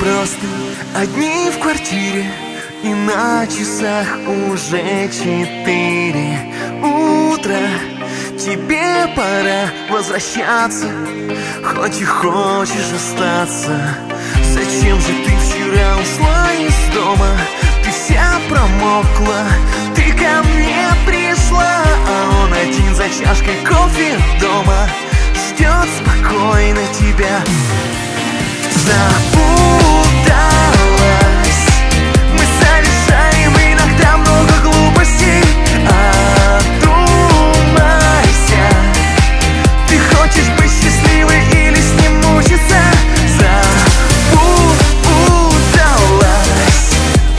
просто одни в квартире, и на часах уже 4 утра. Тебе пора возвращаться, хоть и хочешь остаться. Зачем же ты вчера ушла из дома? Ты вся промокла, ты ко мне пришла, а он один за чашкой кофе дома ждет спокойно тебя. Запуталась, мы совершаем иногда много глупостей. Одумайся, ты хочешь быть счастливой или с ним мучиться? Запуталась.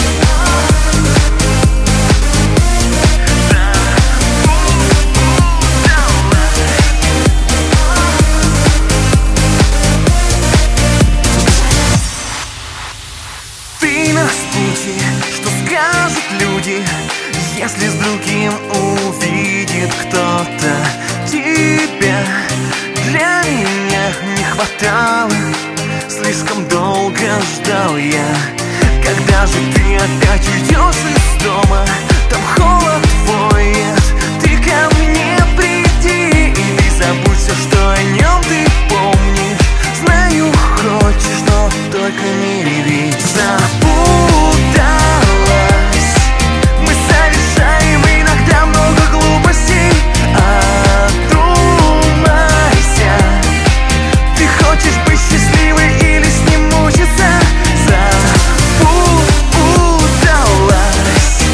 Ты на спуте, что скажут люди, если с другим увидит кто-то тебя? Для меня не хватало, слишком долго ждал я. Когда же ты опять уйдешь из дома? Там холод воет, ты ко мне приди, и ты забудь все, что о нем ты помнишь. Знаю, хочешь, но только не реви. Запуталась, мы совершаем иногда много глупостей. Одумайся, ты хочешь быть счастливой или с ним мучиться? Запуталась.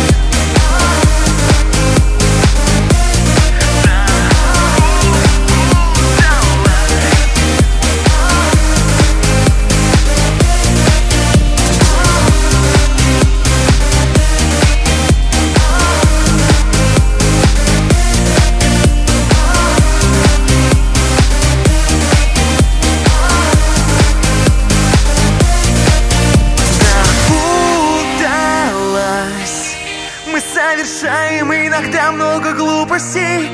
Мы совершаем иногда много глупостей.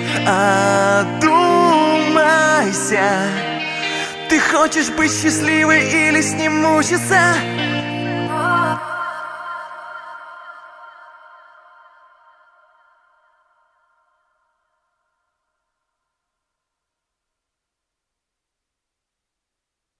Одумайся, ты хочешь быть счастливой или с ним мучиться?